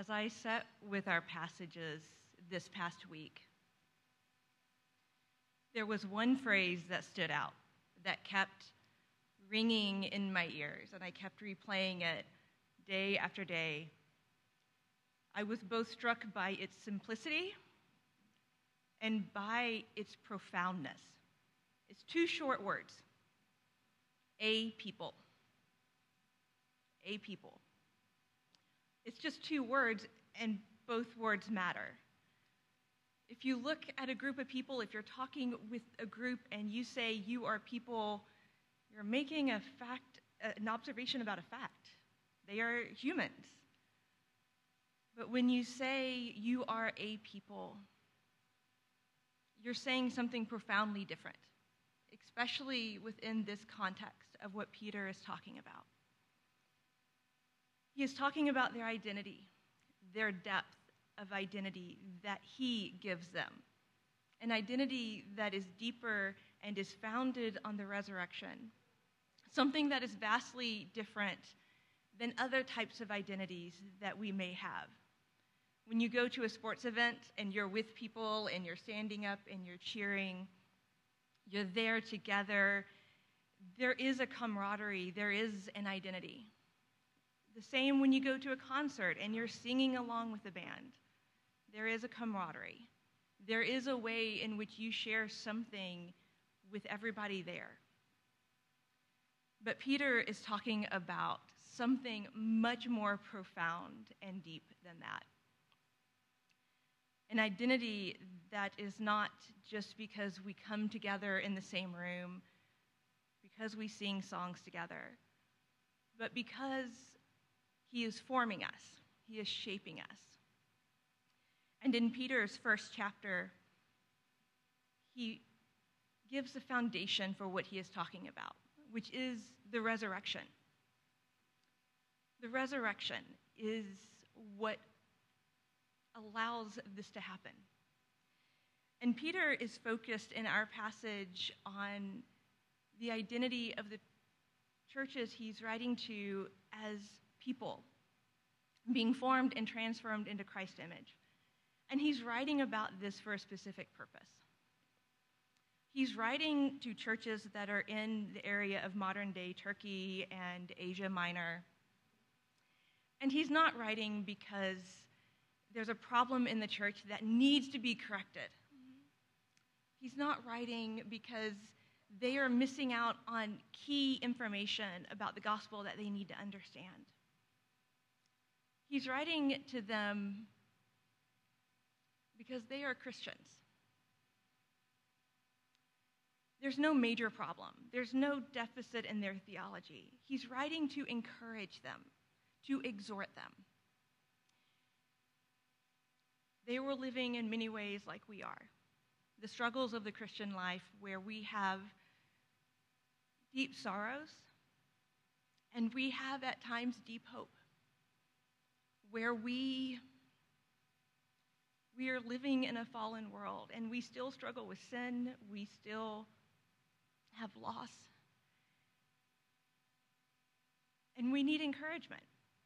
As I sat with our passages this past week, there was one phrase that stood out, that kept ringing in my ears, and I kept replaying it day after day. I was both struck by its simplicity and by its profoundness. It's two short words. A people. A people. It's just two words, and both words matter. If you look at a group of people, if you're talking with a group and you say you are people, you're making an observation about a fact. They are humans. But when you say you are a people, you're saying something profoundly different, especially within this context of what Peter is talking about. He is talking about their identity, their depth of identity that he gives them, an identity that is deeper and is founded on the resurrection, something that is vastly different than other types of identities that we may have. When you go to a sports event and you're with people and you're standing up and you're cheering, you're there together, there is a camaraderie, there is an identity. The same when you go to a concert and you're singing along with the band. There is a camaraderie. There is a way in which you share something with everybody there. But Peter is talking about something much more profound and deep than that. An identity that is not just because we come together in the same room, because we sing songs together, but because he is forming us. He is shaping us. And in Peter's first chapter, he gives the foundation for what he is talking about, which is the resurrection. The resurrection is what allows this to happen. And Peter is focused in our passage on the identity of the churches he's writing to as people being formed and transformed into Christ's image. And he's writing about this for a specific purpose. He's writing to churches that are in the area of modern-day Turkey and Asia Minor. And he's not writing because there's a problem in the church that needs to be corrected. He's not writing because they are missing out on key information about the gospel that they need to understand. He's writing to them because they are Christians. There's no major problem. There's no deficit in their theology. He's writing to encourage them, to exhort them. They were living in many ways like we are. The struggles of the Christian life where we have deep sorrows and we have at times deep hope. Where we are living in a fallen world and we still struggle with sin, we still have loss, and we need encouragement.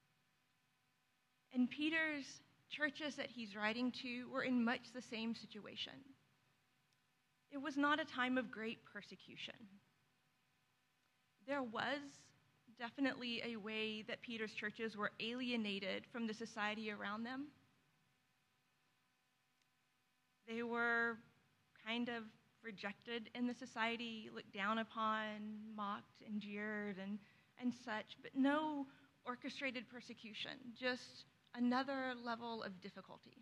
And Peter's churches that he's writing to were in much the same situation. It was not a time of great persecution. There was definitely a way that Peter's churches were alienated from the society around them. They were kind of rejected in the society, looked down upon, mocked and jeered and such, but no orchestrated persecution, just another level of difficulty.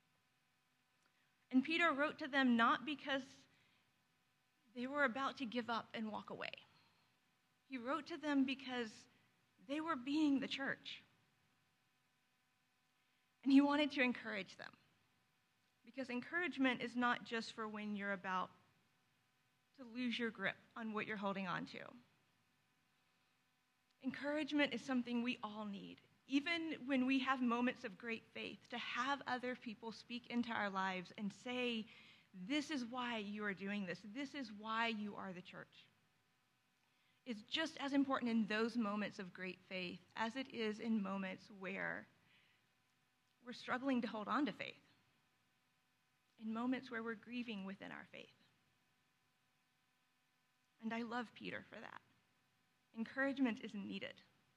And Peter wrote to them not because they were about to give up and walk away. He wrote to them because they were being the church. And he wanted to encourage them. Because encouragement is not just for when you're about to lose your grip on what you're holding on to. Encouragement is something we all need. Even when we have moments of great faith, to have other people speak into our lives and say, this is why you are doing this. This is why you are the church. It's just as important in those moments of great faith as it is in moments where we're struggling to hold on to faith, in moments where we're grieving within our faith. And I love Peter for that. Encouragement is needed.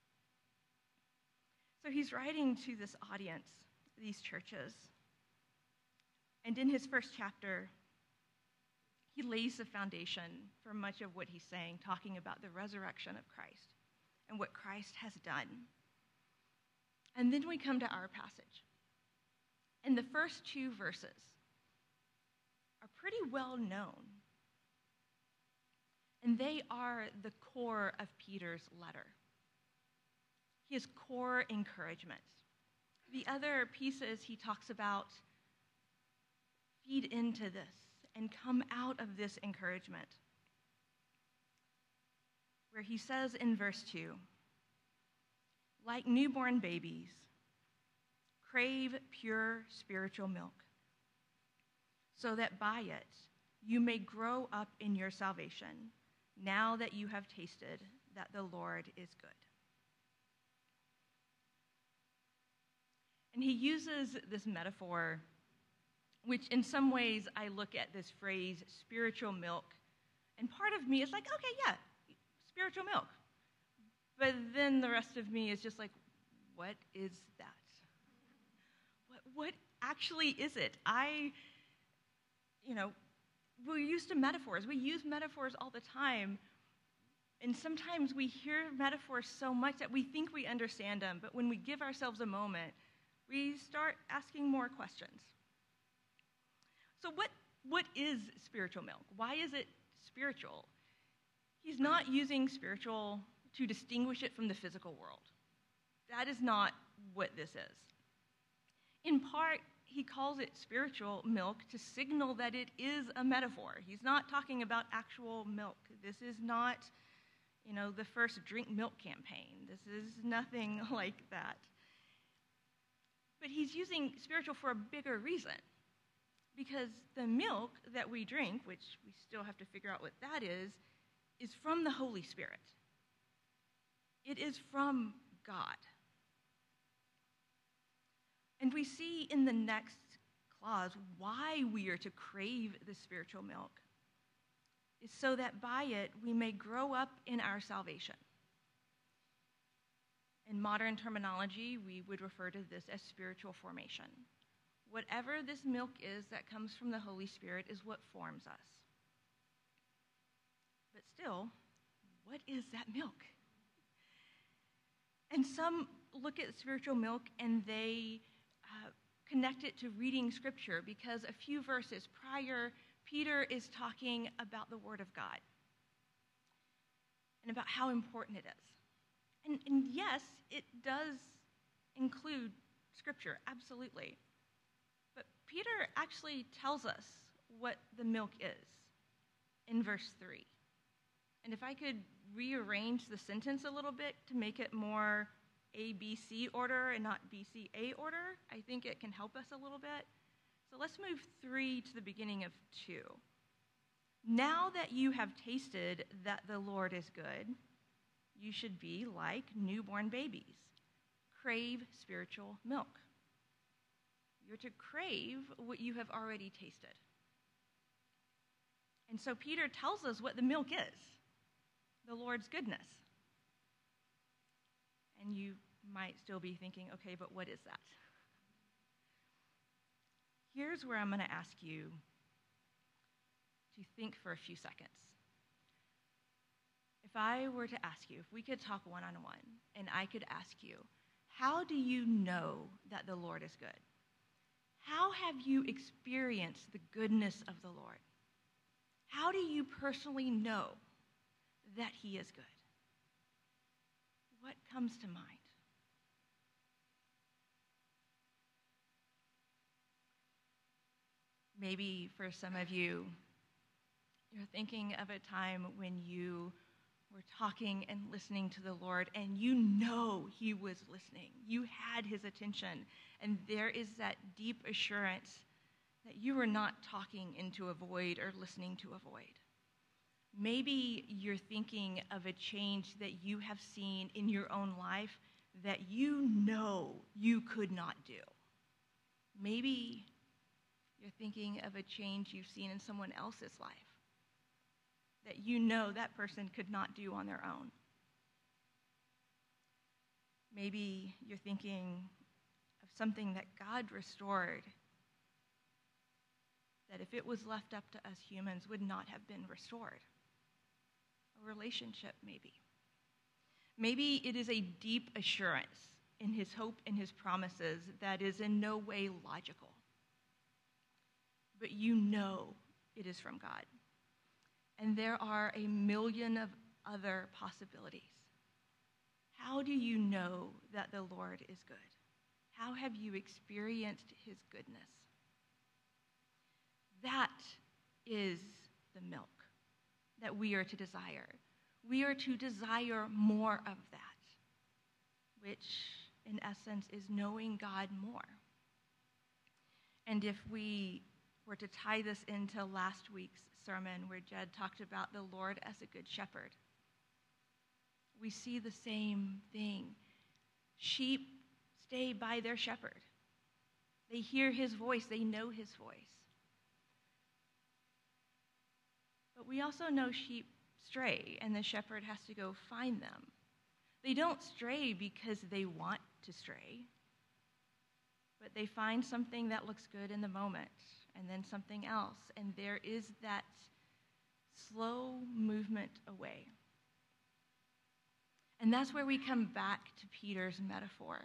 So he's writing to this audience, these churches. And in his first chapter, he lays the foundation for much of what he's saying, talking about the resurrection of Christ and what Christ has done. And then we come to our passage. And the first two verses are pretty well known. And they are the core of Peter's letter. His core encouragement. The other pieces he talks about feed into this and come out of this encouragement. Where he says in verse 2, like newborn babies, crave pure spiritual milk, so that by it you may grow up in your salvation, now that you have tasted that the Lord is good. And he uses this metaphor, which in some ways I look at this phrase, spiritual milk, and part of me is like, okay, yeah, spiritual milk. But then the rest of me is just like, what is that? What actually is it? We're used to metaphors. We use metaphors all the time. And sometimes we hear metaphors so much that we think we understand them. But when we give ourselves a moment, we start asking more questions. So what is spiritual milk? Why is it spiritual? He's not using spiritual to distinguish it from the physical world. That is not what this is. In part, he calls it spiritual milk to signal that it is a metaphor. He's not talking about actual milk. This is not, the first drink milk campaign. This is nothing like that. But he's using spiritual for a bigger reason. Because the milk that we drink, which we still have to figure out what that is from the Holy Spirit. It is from God. And we see in the next clause why we are to crave the spiritual milk. Is so that by it we may grow up in our salvation. In modern terminology, we would refer to this as spiritual formation. Whatever this milk is that comes from the Holy Spirit is what forms us. But still, what is that milk? And some look at spiritual milk and they connect it to reading Scripture because a few verses prior, Peter is talking about the Word of God and about how important it is. And yes, it does include Scripture, absolutely. But Peter actually tells us what the milk is in verse 3. And if I could rearrange the sentence a little bit to make it more ABC order and not BCA order, I think it can help us a little bit. So let's move 3 to the beginning of 2. Now that you have tasted that the Lord is good, you should be like newborn babies. Crave spiritual milk. You're to crave what you have already tasted. And so Peter tells us what the milk is, the Lord's goodness. And you might still be thinking, okay, but what is that? Here's where I'm going to ask you to think for a few seconds. If I were to ask you, if we could talk one-on-one, and I could ask you, how do you know that the Lord is good? How have you experienced the goodness of the Lord? How do you personally know that He is good? What comes to mind? Maybe for some of you, you're thinking of a time when you were talking and listening to the Lord, and you know He was listening. You had His attention, and there is that deep assurance that you were not talking into a void or listening to a void. Maybe you're thinking of a change that you have seen in your own life that you know you could not do. Maybe you're thinking of a change you've seen in someone else's life that you know that person could not do on their own. Maybe you're thinking of something that God restored that if it was left up to us humans would not have been restored. A relationship, maybe. Maybe it is a deep assurance in his hope and his promises that is in no way logical. But you know it is from God. And there are a million of other possibilities. How do you know that the Lord is good? How have you experienced his goodness? That is the milk that we are to desire. We are to desire more of that, which in essence is knowing God more. And if we were to tie this into last week's sermon where Jed talked about the Lord as a good shepherd, we see the same thing. Sheep stay by their shepherd. They hear his voice. They know his voice. But we also know sheep stray, and the shepherd has to go find them. They don't stray because they want to stray, but they find something that looks good in the moment, and then something else, and there is that slow movement away. And that's where we come back to Peter's metaphor.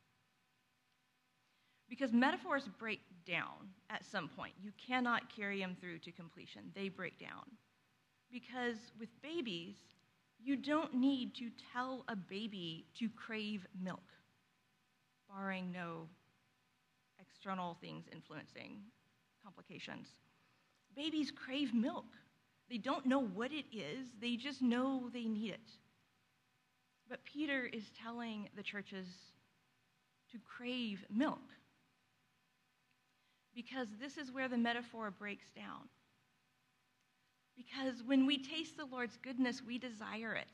Because metaphors break down at some point. You cannot carry them through to completion. They break down. Because with babies, you don't need to tell a baby to crave milk, barring no external things influencing complications. Babies crave milk. They don't know what it is. They just know they need it. But Peter is telling the churches to crave milk. Because this is where the metaphor breaks down. Because when we taste the Lord's goodness, we desire it.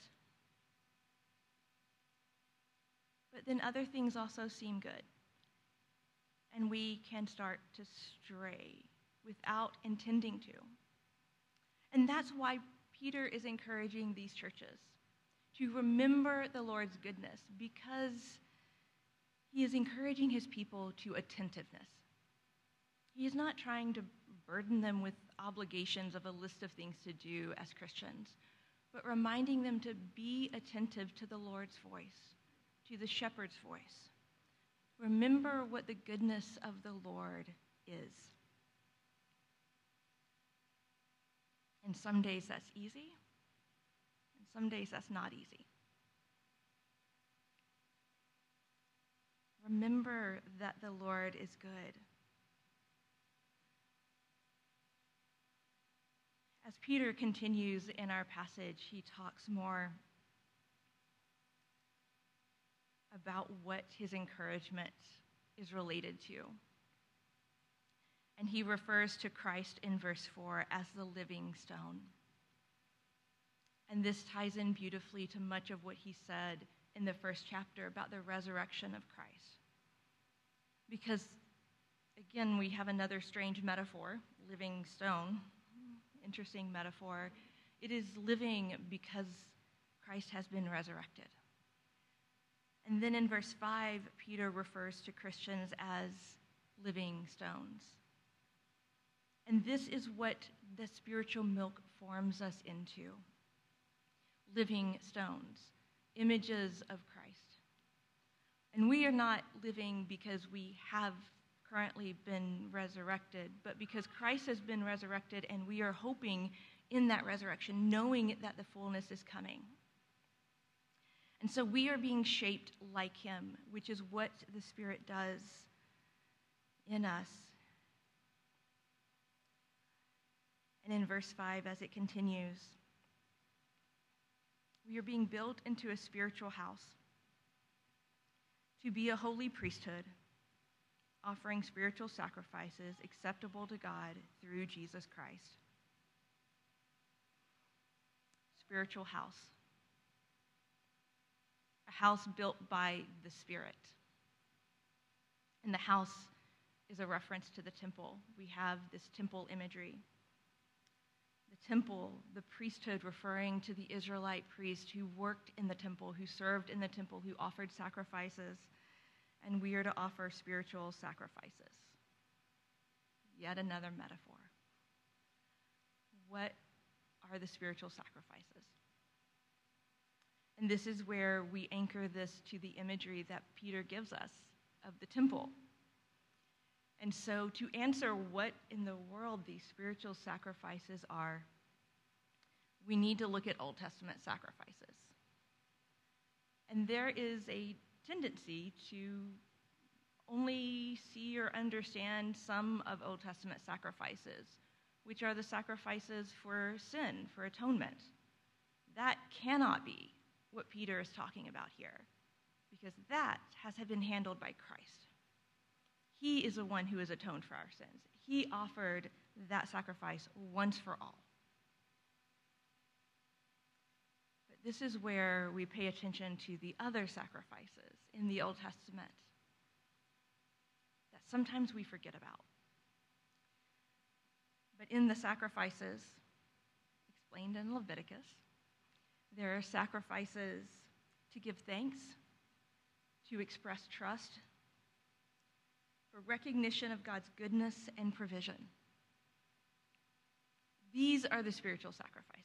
But then other things also seem good. And we can start to stray without intending to. And that's why Peter is encouraging these churches to remember the Lord's goodness, because he is encouraging his people to attentiveness. He is not trying to burden them with obligations of a list of things to do as Christians, but reminding them to be attentive to the Lord's voice, to the shepherd's voice. Remember what the goodness of the Lord is. And some days that's easy, and some days that's not easy. Remember that the Lord is good. As Peter continues in our passage, he talks more about what his encouragement is related to. And he refers to Christ in verse 4 as the living stone. And this ties in beautifully to much of what he said in the first chapter about the resurrection of Christ. Because, again, we have another strange metaphor, living stone. Interesting metaphor. It is living because Christ has been resurrected. And then in verse 5, Peter refers to Christians as living stones. And this is what the spiritual milk forms us into. Living stones, images of Christ. And we are not living because we have currently been resurrected, but because Christ has been resurrected and we are hoping in that resurrection, knowing that the fullness is coming. And so we are being shaped like him, which is what the Spirit does in us. And in verse 5, as it continues, we are being built into a spiritual house to be a holy priesthood, offering spiritual sacrifices acceptable to God through Jesus Christ. Spiritual house. A house built by the Spirit. And the house is a reference to the temple. We have this temple imagery. The temple, the priesthood, referring to the Israelite priest who worked in the temple, who served in the temple, who offered sacrifices, and we are to offer spiritual sacrifices. Yet another metaphor. What are the spiritual sacrifices? And this is where we anchor this to the imagery that Peter gives us of the temple. And so to answer what in the world these spiritual sacrifices are, we need to look at Old Testament sacrifices. And there is a tendency to only see or understand some of Old Testament sacrifices, which are the sacrifices for sin, for atonement. That cannot be what Peter is talking about here, because that has been handled by Christ. He is the one who has atoned for our sins. He offered that sacrifice once for all. But this is where we pay attention to the other sacrifices in the Old Testament that sometimes we forget about. But in the sacrifices explained in Leviticus, there are sacrifices to give thanks, to express trust, for recognition of God's goodness and provision. These are the spiritual sacrifices.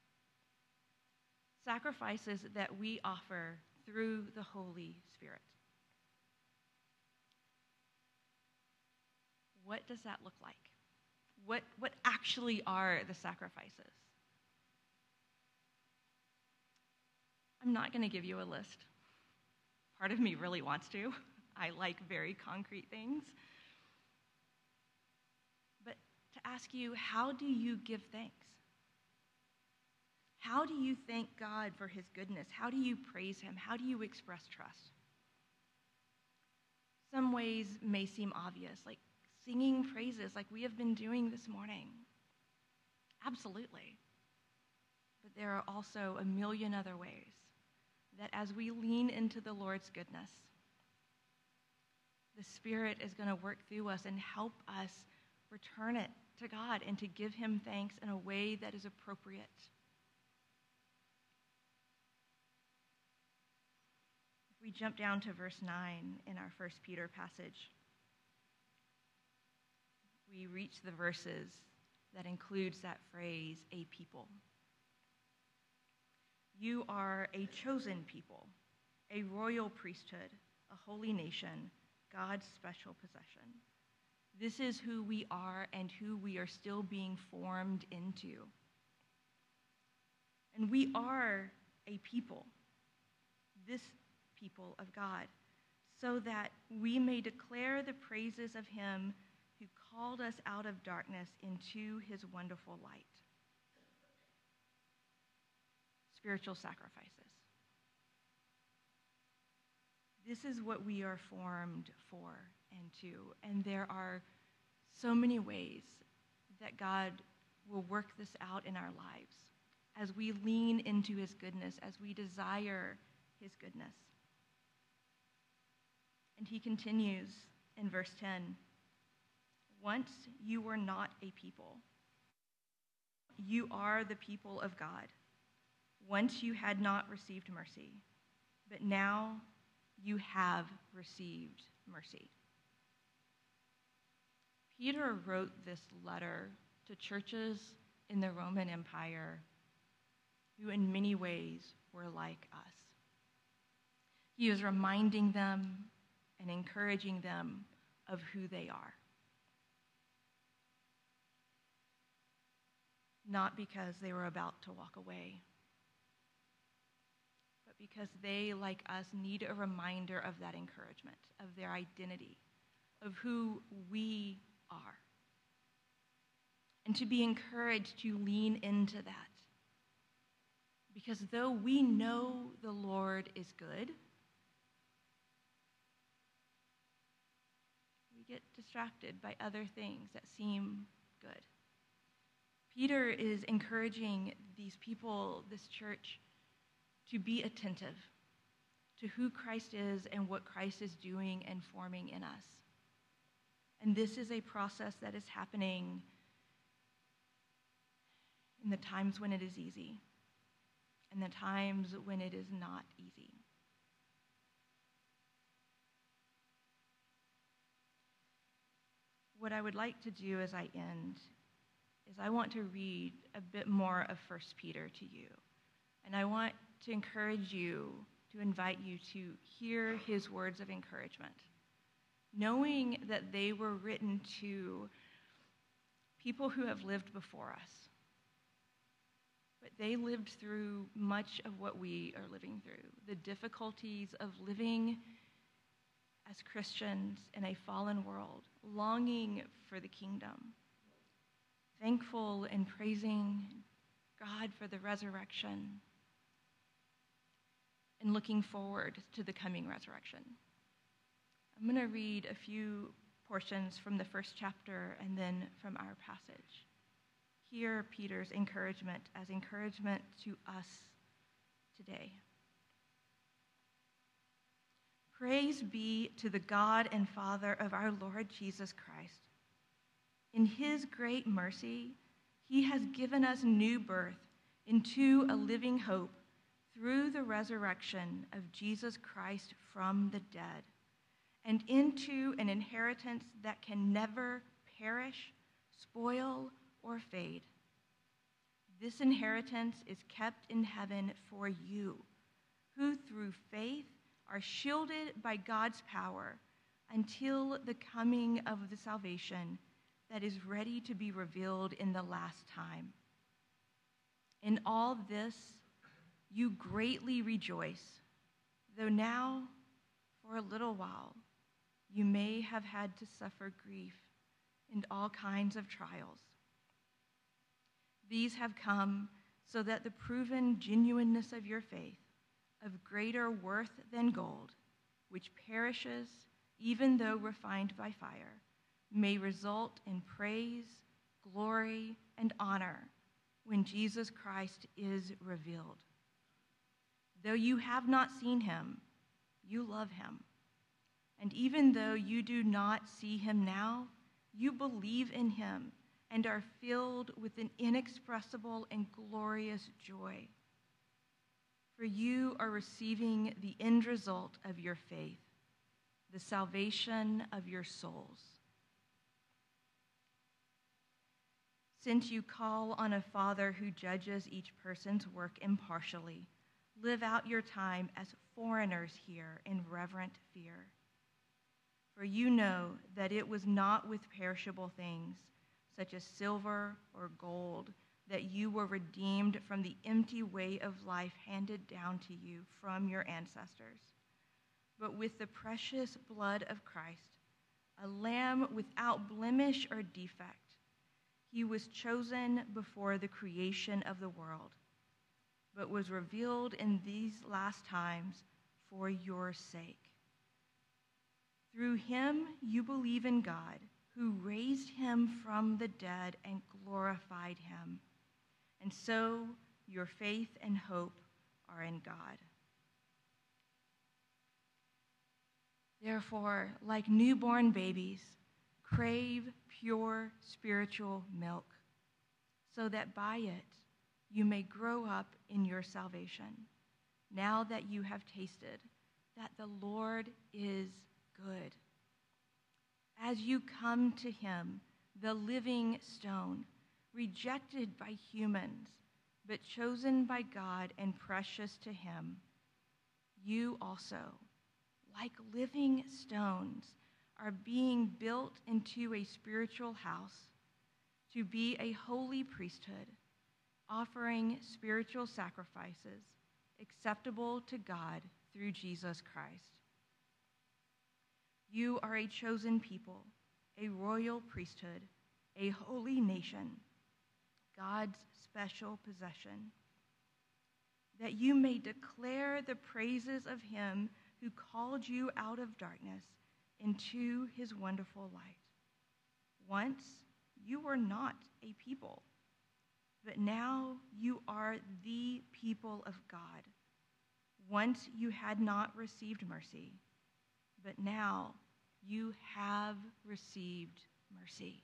Sacrifices that we offer through the Holy Spirit. What does that look like? What actually are the sacrifices? I'm not going to give you a list. Part of me really wants to. I like very concrete things. But to ask you, how do you give thanks? How do you thank God for his goodness? How do you praise him? How do you express trust? Some ways may seem obvious, like singing praises like we have been doing this morning. Absolutely. But there are also a million other ways that as we lean into the Lord's goodness, the Spirit is going to work through us and help us return it to God and to give him thanks in a way that is appropriate. If we jump down to verse 9 in our 1 Peter passage, we reach the verses that includes that phrase, a people. You are a chosen people, a royal priesthood, a holy nation, God's special possession. This is who we are and who we are still being formed into. And we are a people, this people of God, so that we may declare the praises of him who called us out of darkness into his wonderful light. Spiritual sacrifices. This is what we are formed for and to. And there are so many ways that God will work this out in our lives as we lean into his goodness, as we desire his goodness. And he continues in verse 10, once you were not a people. You are the people of God. Once you had not received mercy, but now you have received mercy. Peter wrote this letter to churches in the Roman Empire who in many ways were like us. He is reminding them and encouraging them of who they are. Not because they were about to walk away, but because they, like us, need a reminder of that encouragement, of their identity, of who we are. And to be encouraged to lean into that. Because though we know the Lord is good, we get distracted by other things that seem good. Peter is encouraging these people, this church, to be attentive to who Christ is and what Christ is doing and forming in us. And this is a process that is happening in the times when it is easy and the times when it is not easy. What I would like to do as I end is I want to read a bit more of 1 Peter to you. And I want to encourage you, to invite you to hear his words of encouragement, knowing that they were written to people who have lived before us. But they lived through much of what we are living through, the difficulties of living as Christians in a fallen world, longing for the kingdom, thankful and praising God for the resurrection, and looking forward to the coming resurrection. I'm going to read a few portions from the first chapter and then from our passage. Hear Peter's encouragement as encouragement to us today. Praise be to the God and Father of our Lord Jesus Christ. In his great mercy, he has given us new birth into a living hope through the resurrection of Jesus Christ from the dead, and into an inheritance that can never perish, spoil, or fade. This inheritance is kept in heaven for you, who through faith are shielded by God's power until the coming of the salvation that is ready to be revealed in the last time. In all this, you greatly rejoice, though now, for a little while, you may have had to suffer grief and all kinds of trials. These have come so that the proven genuineness of your faith, of greater worth than gold, which perishes even though refined by fire, may result in praise, glory, and honor when Jesus Christ is revealed. Though you have not seen him, you love him. And even though you do not see him now, you believe in him and are filled with an inexpressible and glorious joy. For you are receiving the end result of your faith, the salvation of your souls. Since you call on a Father who judges each person's work impartially, live out your time as foreigners here in reverent fear. For you know that it was not with perishable things, such as silver or gold, that you were redeemed from the empty way of life handed down to you from your ancestors, but with the precious blood of Christ, a lamb without blemish or defect. He was chosen before the creation of the world, but was revealed in these last times for your sake. Through him you believe in God, who raised him from the dead and glorified him. And so your faith and hope are in God. Therefore, like newborn babies, crave pure spiritual milk, so that by it you may grow up in your salvation, now that you have tasted that the Lord is good. As you come to him, the living stone, rejected by humans, but chosen by God and precious to him, you also, like living stones, are being built into a spiritual house to be a holy priesthood, offering spiritual sacrifices acceptable to God through Jesus Christ. You are a chosen people, a royal priesthood, a holy nation, God's special possession, that you may declare the praises of him who called you out of darkness into his wonderful light. Once you were not a people, but now you are the people of God. Once you had not received mercy, but now You have received mercy.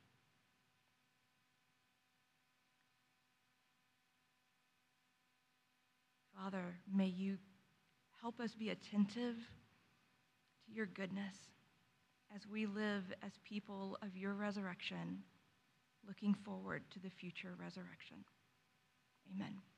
Father, may you help us be attentive to your goodness as we live as people of your resurrection, looking forward to the future resurrection. Amen.